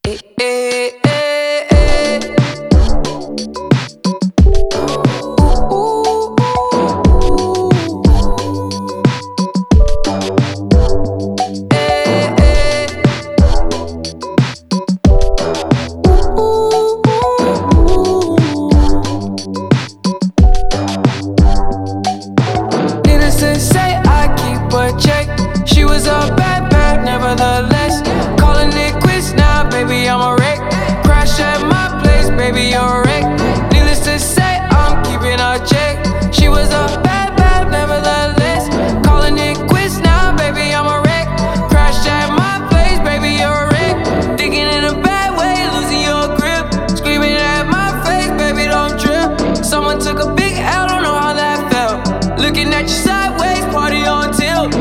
eh, eh, eh. Ooh, eh, eh. Needless to say, I keep a check. She was a bad, bad, nevertheless. Calling it quits now, baby, I'm a wreck. Crash at my place, baby, you're a wreck. Needless to say, I'm keeping a check. She was a bad, bad, nevertheless. Calling it quits now, baby, I'm a wreck. Crash at my place, baby, you're a wreck. Thinking in a bad way, losing your grip. Screaming at my face, baby, don't trip. Someone took a big L, don't know how that felt. Looking at you sideways, party on tilt.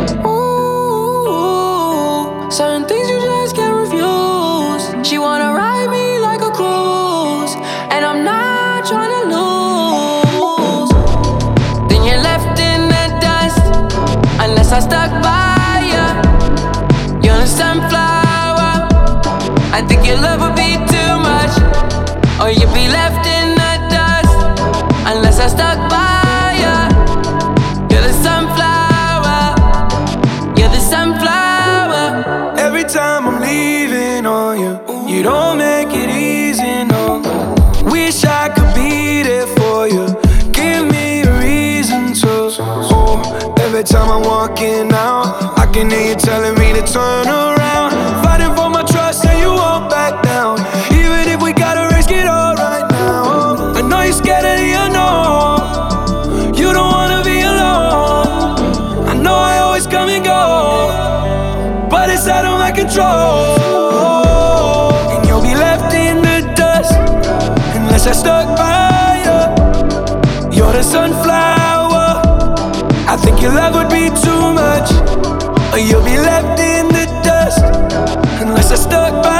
Ooh, certain things you just can't refuse. She wanna ride me like a cruise, and I'm not trying to lose. Then you're left in the dust, unless I stuck by ya. You're a sunflower. I think your love would be too much, or you'd be left in the dust, unless I stuck by ya. You're the sunflower. You're the sunflower. Every time I'm leaving on you, you don't make it easy, no. Wish I could be there for you. Give me a reason to. Oh, every time I'm walking out, I can hear you telling me to turn around. Fighting for my trust and you won't back down. Even if we gotta risk it all right now. I know you're scared of the unknown. You don't wanna be alone. I know I always come and go, but it's out of my control. And you'll be left in the dust, unless I stuck by you. You're the sunflower. I think your love would be too much, or you'll be left in the dust, unless I stuck by